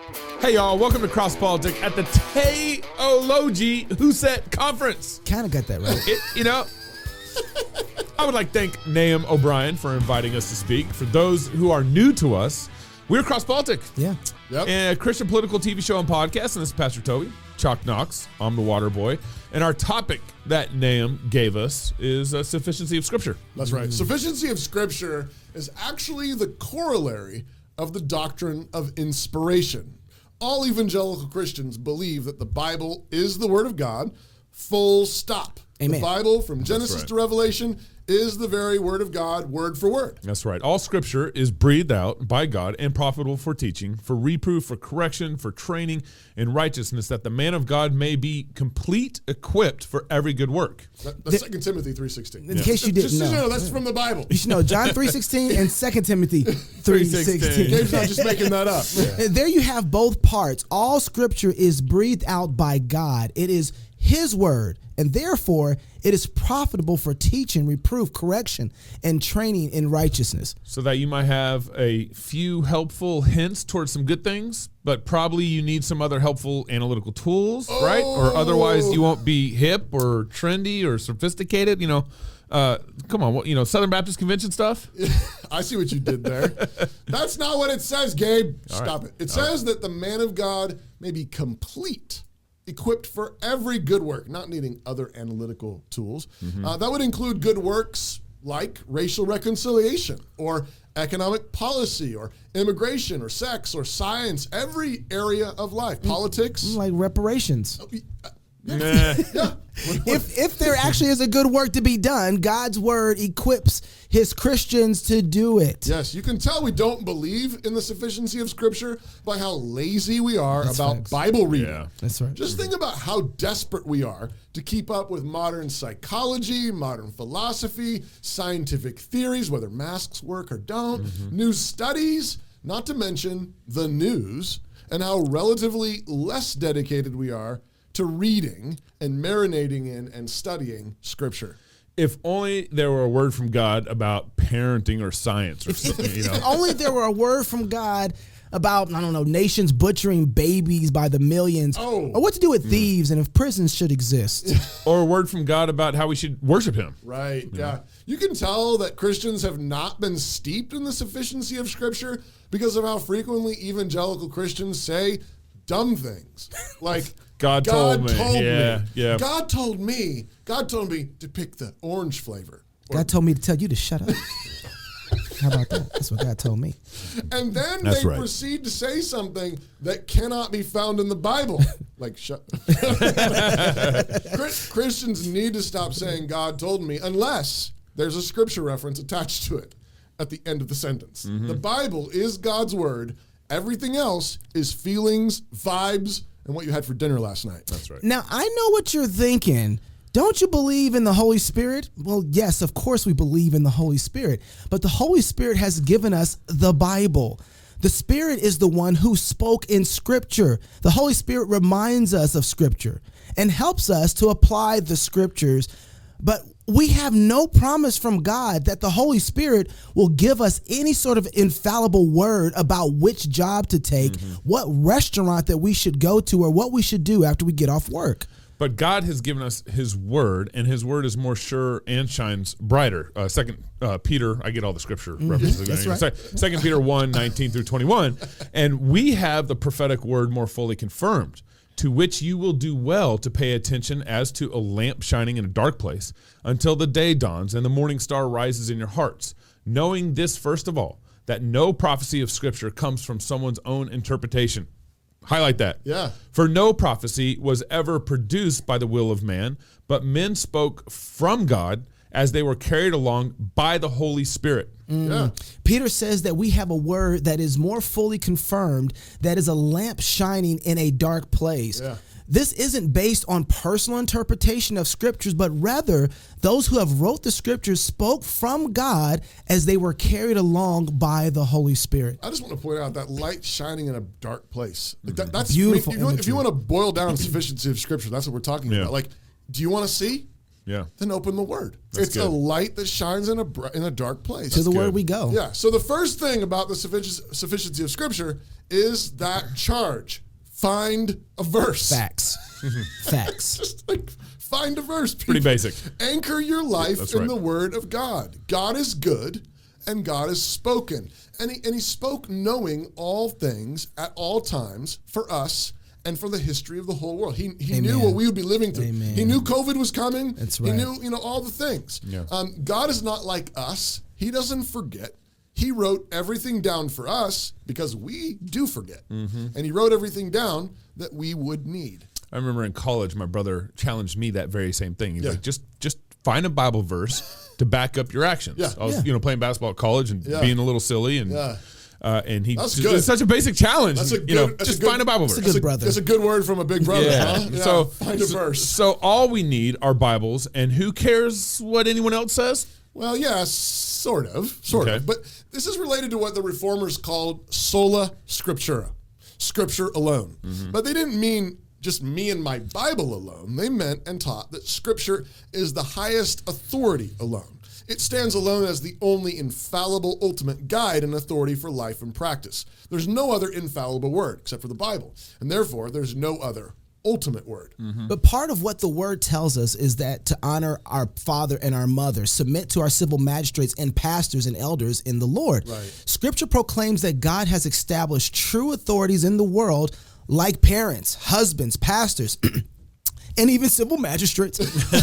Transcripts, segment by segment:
Hey, y'all. Welcome to Cross Politic at the Theology Who Said Conference. Kind of got that right. I would like to thank Nahum O'Brien for inviting us to speak. For those who are new to us, we're Cross Politic. Yeah. Yep. And a Christian political TV show and podcast. And this is Pastor Toby, Chalk Knox. I'm the water boy. And our topic that Nahum gave us is sufficiency of Scripture. That's right. Sufficiency of Scripture is actually the corollary of the doctrine of inspiration. All evangelical Christians believe that the Bible is the Word of God, full stop. Amen. The Bible, from Genesis to Revelation, is the very Word of God, word for word. That's right. All Scripture is breathed out by God and profitable for teaching, for reproof, for correction, for training in righteousness, that the man of God may be complete, equipped for every good work. That's 2 Timothy 3:16. In case you didn't Just so you know. know, that's from the Bible. You should know John 3:16 and 2 Timothy 3:16. Gabe's not just making that up. And there you have both parts. All Scripture is breathed out by God. It is His word, and therefore it is profitable for teaching, reproof, correction, and training in righteousness. So that you might have a few helpful hints towards some good things, but probably you need some other helpful analytical tools, right? Or otherwise you won't be hip or trendy or sophisticated. Come on, Southern Baptist Convention stuff? I see what you did there. That's not what it says, Gabe. Stop it. It says that the man of God may be complete, equipped for every good work, not needing other analytical tools. That would include good works like racial reconciliation or economic policy or immigration or sex or science, every area of life, politics. Like reparations. Yeah. If there actually is a good work to be done, God's word equips His Christians to do it. Yes, you can tell we don't believe in the sufficiency of Scripture by how lazy we are about facts. Bible reading. Yeah. That's right. Just think about how desperate we are to keep up with modern psychology, modern philosophy, scientific theories, whether masks work or don't, new studies, not to mention the news, and how relatively less dedicated we are to reading and marinating in and studying Scripture. If only there were a word from God about parenting or science or something, If only there were a word from God about, nations butchering babies by the millions. Oh. Or what to do with thieves and if prisons should exist. Or a word from God about how we should worship Him. Right, yeah. You can tell that Christians have not been steeped in the sufficiency of Scripture because of how frequently evangelical Christians say dumb things. Like, God told me. me. Yeah. God told me to pick the orange flavor. God told me to tell you to shut up. How about that? That's what God told me. And then That's they right. proceed to say something that cannot be found in the Bible. Like, shut Christians need to stop saying God told me unless there's a scripture reference attached to it at the end of the sentence. The Bible is God's word. Everything else is feelings, vibes, and what you had for dinner last night. That's right. Now, I know what you're thinking. Don't you believe in the Holy Spirit? Well, yes, of course we believe in the Holy Spirit. But the Holy Spirit has given us the Bible. The Spirit is the one who spoke in Scripture. The Holy Spirit reminds us of Scripture and helps us to apply the Scriptures. But we have no promise from God that the Holy Spirit will give us any sort of infallible word about which job to take, what restaurant that we should go to, or what we should do after we get off work. But God has given us His word, and His word is more sure and shines brighter. Second Peter, I get all the scripture references. That's right. Second Peter 1:19 through 21, and we have the prophetic word more fully confirmed, to which you will do well to pay attention as to a lamp shining in a dark place, until the day dawns and the morning star rises in your hearts, knowing this first of all, that no prophecy of Scripture comes from someone's own interpretation. Highlight that. Yeah. For no prophecy was ever produced by the will of man, but men spoke from God as they were carried along by the Holy Spirit. Yeah. Peter says that we have a word that is more fully confirmed, that is a lamp shining in a dark place. Yeah. This isn't based on personal interpretation of scriptures, but rather those who have wrote the scriptures spoke from God as they were carried along by the Holy Spirit. I just want to point out that light shining in a dark place. Like that's Beautiful if you want to boil down sufficiency of Scripture, that's what we're talking about. Like, do you want to see? Yeah. Then open the Word. That's it's good. a light that shines in a dark place. To the good. word we go. Yeah. So the first thing about the sufficiency of Scripture is that charge. Find a verse. Facts. Facts. Just like find a verse. People. Pretty basic. Anchor your life That's in right. the word of God. God is good and God has spoken. And he spoke knowing all things at all times for us and for the history of the whole world. He knew what we would be living through. Amen. He knew COVID was coming. That's right. He knew, all the things. Yeah. God is not like us. He doesn't forget. He wrote everything down for us because we do forget. And he wrote everything down that we would need. I remember in college, my brother challenged me that very same thing. He's Yeah. like, just find a Bible verse to back up your actions. Yeah. I was, playing basketball at college and Yeah. being a little silly, and and he That's just, good. it's such a basic challenge. That's a good- that's just a good- find a Bible verse. Good brother. That's a good word from a big brother, huh? Yeah, So find a verse. So all we need are Bibles, and who cares what anyone else says? Well, yeah, sort of. Okay. But this is related to what the Reformers called sola scriptura, scripture alone. But they didn't mean just me and my Bible alone. They meant and taught that scripture is the highest authority alone. It stands alone as the only infallible ultimate guide and authority for life and practice. There's no other infallible word except for the Bible, and therefore there's no other ultimate word. But part of what the word tells us is that to honor our father and our mother, submit to our civil magistrates and pastors and elders in the Lord. Right. Scripture proclaims that God has established true authorities in the world like parents, husbands, pastors, and even civil magistrates.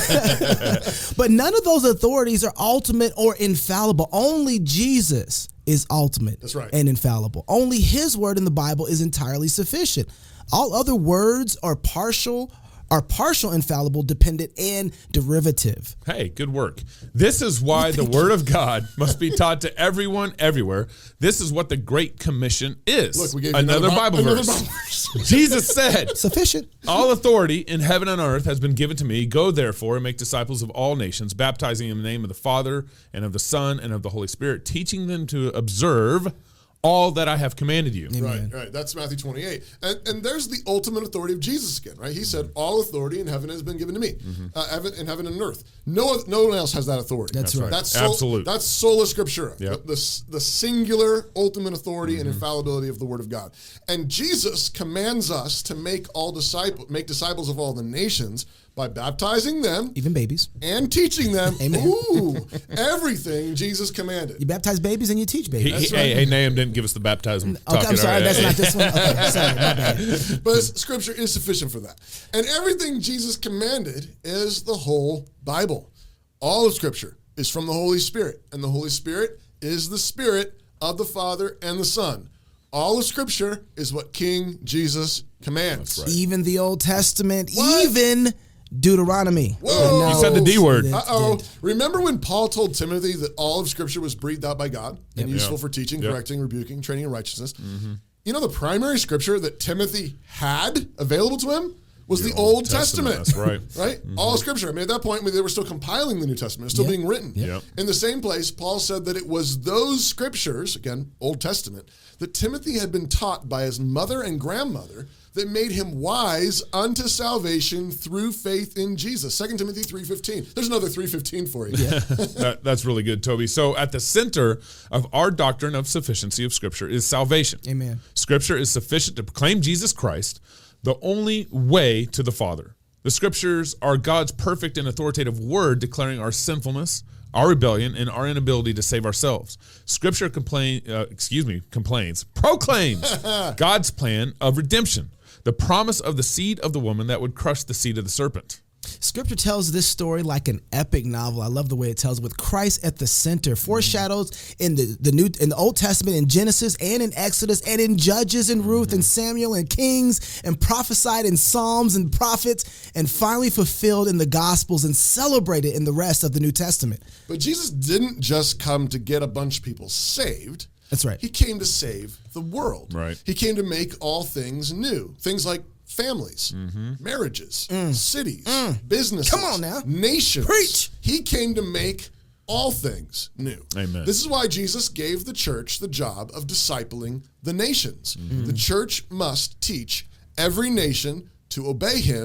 But none of those authorities are ultimate or infallible. Only Jesus is ultimate. That's right. And infallible. Only his word in the Bible is entirely sufficient. All other words are partial, infallible, dependent, and derivative. Hey, good work. This is why the Word of God must be taught to everyone, everywhere. This is what the Great Commission is. Look, we gave you another Bible another verse. Bible verse. Jesus said, Sufficient. all authority in heaven and on earth has been given to me. Go therefore and make disciples of all nations, baptizing in the name of the Father and of the Son and of the Holy Spirit, teaching them to observe all that I have commanded you. Right. That's Matthew 28. And there's the ultimate authority of Jesus again, right? He said, all authority in heaven has been given to me, in heaven and earth. No one else has that authority. That's right. Absolute. That's sola scriptura, Yep. the singular ultimate authority and infallibility of the Word of God. And Jesus commands us to make disciples of all the nations by baptizing them, Even babies. and teaching them Amen. everything Jesus commanded. You baptize babies and you teach babies. Hey, Nahum didn't give us the baptism. Okay, I'm sorry. All right. That's not this one. Okay, sorry. My bad. But scripture is sufficient for that. And everything Jesus commanded is the whole Bible. All of scripture is from the Holy Spirit, and the Holy Spirit is the Spirit of the Father and the Son. All of scripture is what King Jesus commands. That's right. Even the Old Testament, What? even Deuteronomy. Whoa. You said the D word. Uh-oh. Remember when Paul told Timothy that all of Scripture was breathed out by God and useful for teaching, correcting, rebuking, training in righteousness? You know, the primary Scripture that Timothy had available to him was the Old Testament. That's right. Right? All Scripture. I mean, at that point, they were still compiling the New Testament. It's still being written. Yep. In the same place, Paul said that it was those Scriptures, again, Old Testament, that Timothy had been taught by his mother and grandmother that made him wise unto salvation through faith in Jesus. 2 Timothy 3:15. There's another 3:15 for you. That's really good, Toby. So at the center of our doctrine of sufficiency of Scripture is salvation. Amen. Scripture is sufficient to proclaim Jesus Christ, the only way to the Father. The Scriptures are God's perfect and authoritative word declaring our sinfulness, our rebellion, and our inability to save ourselves. Scripture proclaims God's plan of redemption, the promise of the seed of the woman that would crush the seed of the serpent. Scripture tells this story like an epic novel. I love the way it tells it, with Christ at the center, foreshadows in the Old Testament, in Genesis and in Exodus and in Judges and Ruth and Samuel and Kings, and prophesied in Psalms and prophets, and finally fulfilled in the Gospels and celebrated in the rest of the New Testament. But Jesus didn't just come to get a bunch of people saved. That's right. He came to save the world. Right. He came to make all things new. Things like families, marriages, cities, businesses. Come on now. Nations. Preach. He came to make all things new. Amen. This is why Jesus gave the church the job of discipling the nations. The church must teach every nation to obey him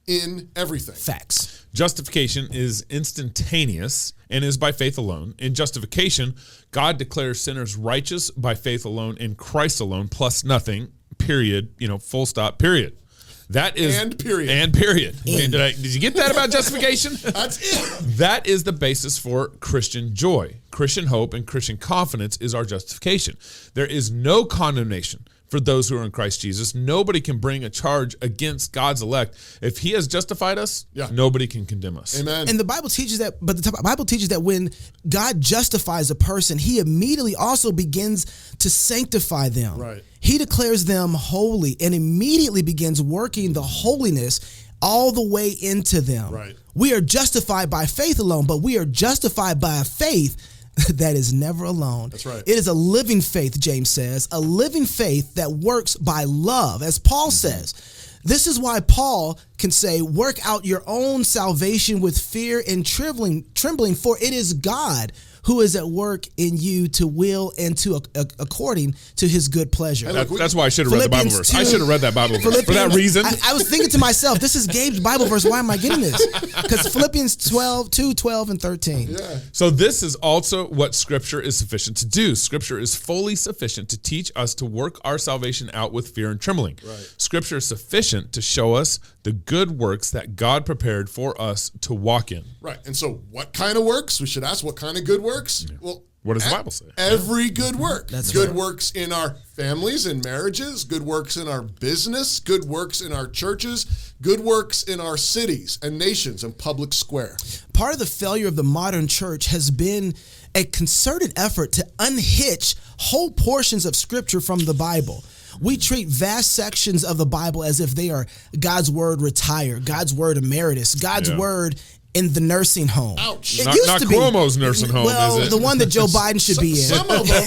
in everything. Facts. Justification is instantaneous and is by faith alone. In justification, God declares sinners righteous by faith alone in Christ alone, plus nothing, period, full stop, period. That is and period. And period. Did you get that about justification? That's it. That is the basis for Christian joy. Christian hope and Christian confidence is our justification. There is no condemnation for those who are in Christ Jesus. Nobody can bring a charge against God's elect. If he has justified us, nobody can condemn us. Amen. And the Bible teaches that, but the Bible teaches that when God justifies a person, he immediately also begins to sanctify them. Right. He declares them holy and immediately begins working the holiness all the way into them. Right. We are justified by faith alone, but we are justified by a faith that is never alone. That's right. It is a living faith, James says, a living faith that works by love, as Paul says. This is why Paul can say, work out your own salvation with fear and trembling, for it is God who is at work in you to will and to according to his good pleasure. That's why I should have read the Bible verse. I should have read that Bible verse for that reason. I was thinking to myself, this is Gabe's Bible verse. Why am I getting this? Because Philippians 2:12 and 13. Yeah. So this is also what Scripture is sufficient to do. Scripture is fully sufficient to teach us to work our salvation out with fear and trembling. Right. Scripture is sufficient to show us the good works that God prepared for us to walk in. Right. And so what kind of works? We should ask what kind of good works? Well, what does the Bible say? Every good work. That's good right. works in our families and marriages, good works in our business, good works in our churches, good works in our cities and nations and public square. Part of the failure of the modern church has been a concerted effort to unhitch whole portions of Scripture from the Bible. We treat vast sections of the Bible as if they are God's word retired, God's word emeritus, God's word in the nursing home. Ouch. It Not used to be Cuomo's nursing home, well, is it? the one that Joe Biden should be in. Some of them.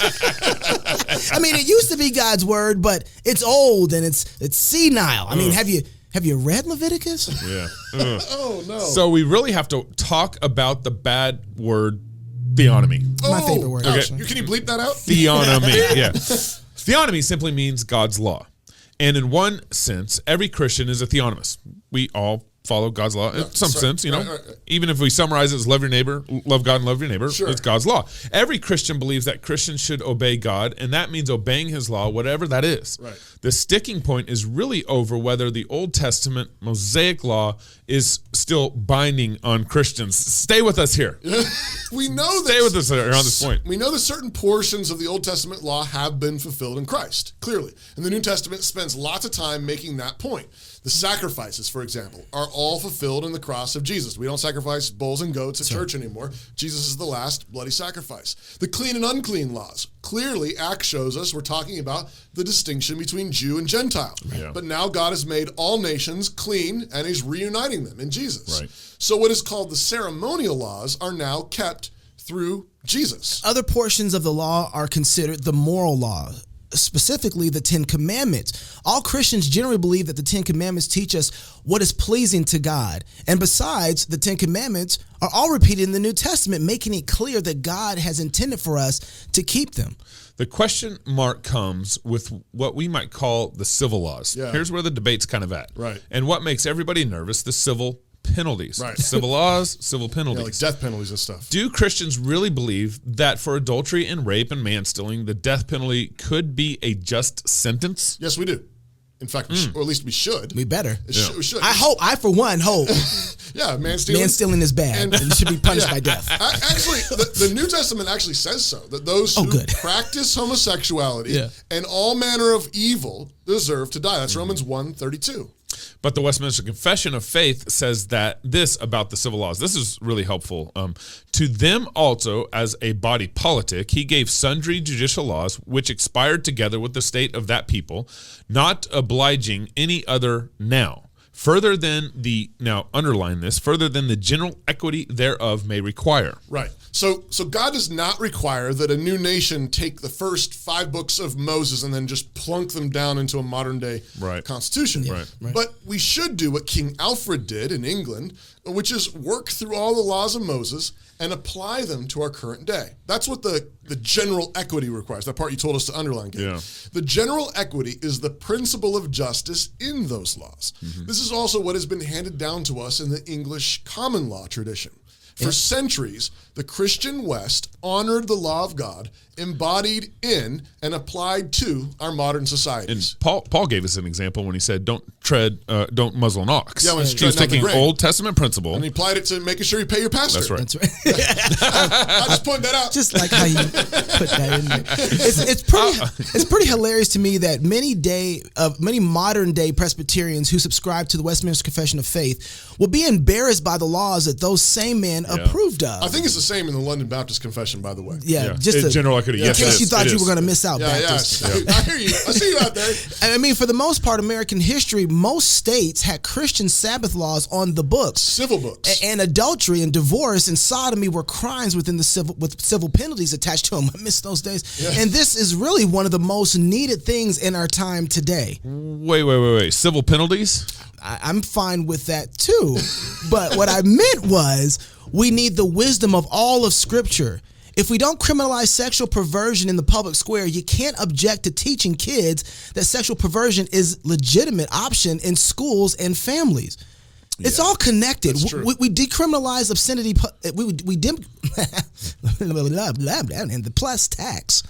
I mean, it used to be God's word, but it's old and it's senile. I mean, have you read Leviticus? Yeah. Oh, no. So we really have to talk about the bad word theonomy. My favorite word, ouch. actually. Can you bleep that out? Theonomy, yeah. Theonomy simply means God's law. And in one sense, every Christian is a theonomist. We all follow God's law in some sense, Right. Even if we summarize it as love your neighbor, love God and love your neighbor, Sure. it's God's law. Every Christian believes that Christians should obey God, and that means obeying his law, whatever that is. Right. The sticking point is really over whether the Old Testament Mosaic law is still binding on Christians. Stay with us here. We know that. Stay with us here on this point. We know that certain portions of the Old Testament law have been fulfilled in Christ, clearly. And the New Testament spends lots of time making that point. The sacrifices, for example, are all fulfilled in the cross of Jesus. We don't sacrifice bulls and goats at church anymore. Jesus is the last bloody sacrifice. The clean and unclean laws. Clearly, Acts shows us we're talking about the distinction between Jew and Gentile. Yeah. But now God has made all nations clean and he's reuniting them in Jesus. Right. So what is called the ceremonial laws are now kept through Jesus. Other portions of the law are considered the moral law, specifically the 10 Commandments. All Christians generally believe that the 10 Commandments teach us what is pleasing to God. And besides, the 10 Commandments are all repeated in the New Testament, making it clear that God has intended for us to keep them. The question mark comes with what we might call the civil laws. Yeah. Here's where the debate's kind of at. Right. And what makes everybody nervous, the civil penalties. Right. Civil laws, civil Yeah, penalties. like death penalties and stuff. Do Christians really believe that for adultery and rape and manstealing, the death penalty could be a just sentence? Yes, we do. In fact, or at least we should. We better. We should. I for one, hope Yeah, man stealing. man stealing is bad and should be punished by death. Actually, the New Testament actually says so, that those who practice homosexuality and all manner of evil deserve to die. That's Romans 1:32. But the Westminster Confession of Faith says that this about the civil laws. This is really helpful. To them also, as a body politic, he gave sundry judicial laws which expired together with the state of that people, not obliging any other now. Further than the, now underline this, further than the general equity thereof may require. Right. So God does not require that a new nation take the first 5 books of Moses and then just plunk them down into a modern day constitution. Right. But we should do what King Alfred did in England, which is work through all the laws of Moses and apply them to our current day. That's what the general equity requires, that part you told us to underline, Gabe. Yeah. The general equity is the principle of justice in those laws. This is is also what has been handed down to us in the English common law tradition. For centuries, the Christian West honored the law of God embodied in and applied to our modern societies. And Paul gave us an example when he said, don't muzzle an ox. Yeah, when he's he was treading out the taking grain. Old Testament principle. And he applied it to making sure you pay your pastor. That's right. That's right. I just pointed that out. Just like how you put that in there. It's pretty hilarious to me that many modern day Presbyterians who subscribe to the Westminster Confession of Faith will be embarrassed by the laws that those same men approved of. I think it's the same in the London Baptist Confession, by the way. Yeah, just in general equity. in Yes, case you thought it you is. were going to miss out, Yeah, Baptist. yeah. I hear you. I see you out there. I mean, for the most part, American history, most states had Christian Sabbath laws on the books. Civil books. And adultery and divorce and sodomy were crimes with civil penalties attached to them. I miss those days. Yeah. And this is really one of the most needed things in our time today. Wait. Civil penalties? I'm fine with that too. But what I meant was we need the wisdom of all of Scripture. If we don't criminalize sexual perversion in the public square, you can't object to teaching kids that sexual perversion is legitimate option in schools and families. It's all connected. That's true. We decriminalize obscenity. And the plus tax.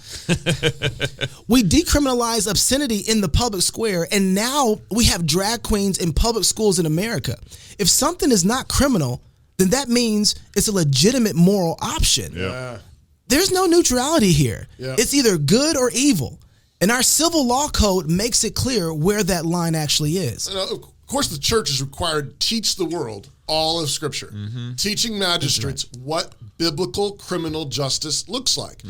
We decriminalize obscenity in the public square, and now we have drag queens in public schools in America. If something is not criminal, then that means it's a legitimate moral option. Yeah. There's no neutrality here. Yeah. It's either good or evil. And our civil law code makes it clear where that line actually is. And of course, the church is required to teach the world all of Scripture, teaching magistrates what biblical criminal justice looks like.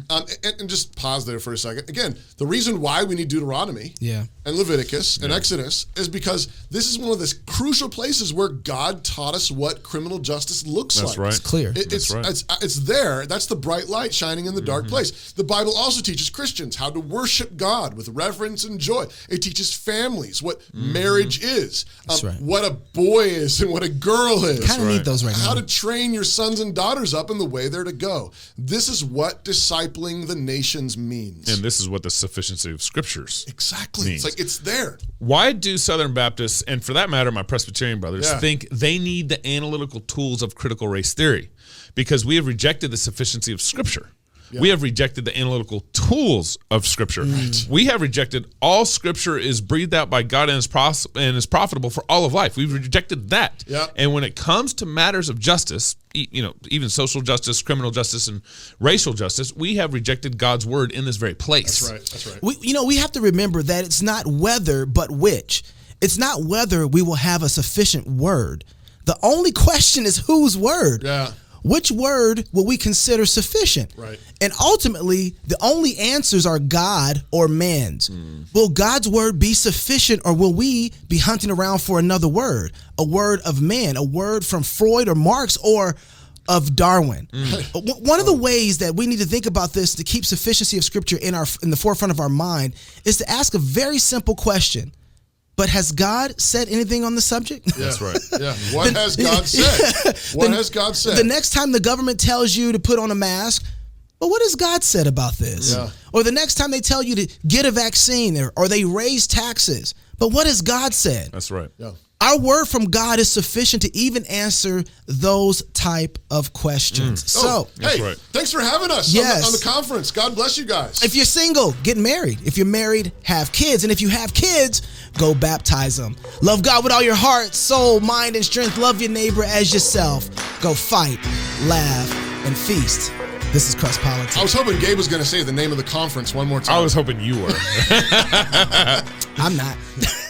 And just pause there for a second. Again, the reason why we need Deuteronomy and Leviticus and Exodus is because this is one of the crucial places where God taught us what criminal justice looks like. That's right. It's clear. It's there. That's the bright light shining in the dark place. The Bible also teaches Christians how to worship God with reverence and joy. It teaches families what marriage is, right. what a boy is and what a girl is. Kind of need those right How now. to train your sons and daughters up in the way they're to go. This is what discipling the nations means. And this is what the sufficiency of Scriptures Exactly. means. It's like it's there. Why do Southern Baptists, and for that matter, my Presbyterian brothers, Yeah. think they need the analytical tools of critical race theory? Because we have rejected the sufficiency of Scripture. We have rejected the analytical tools of Scripture. We have rejected all Scripture is breathed out by God and is profitable for all of life. We've rejected that. Yep. And when it comes to matters of justice, even social justice, criminal justice, and racial justice, we have rejected God's word in this very place. That's right. We have to remember that it's not whether, but which. It's not whether we will have a sufficient word. The only question is whose word. Yeah. Which word will we consider sufficient? Right. And ultimately, the only answers are God or man's. Will God's word be sufficient, or will we be hunting around for another word? A word of man, a word from Freud or Marx, or of Darwin? One of the ways that we need to think about this to keep sufficiency of Scripture in the forefront of our mind is to ask a very simple question. But has God said anything on the subject? Yeah. That's right. Yeah. What has God said? What has God said? The next time the government tells you to put on a mask, but what has God said about this? Yeah. Or the next time they tell you to get a vaccine, or they raise taxes, but what has God said? That's right. Yeah. Our word from God is sufficient to even answer those type of questions. So, That's hey, right. thanks for having us Yes. on the conference. God bless you guys. if you're single, get married. If you're married, have kids. And if you have kids, go baptize them. Love God with all your heart, soul, mind, and strength. Love your neighbor as yourself. Go fight, laugh, and feast. This is Crust Politics. I was hoping Gabe was going to say the name of the conference one more time. I was hoping you were. I'm not.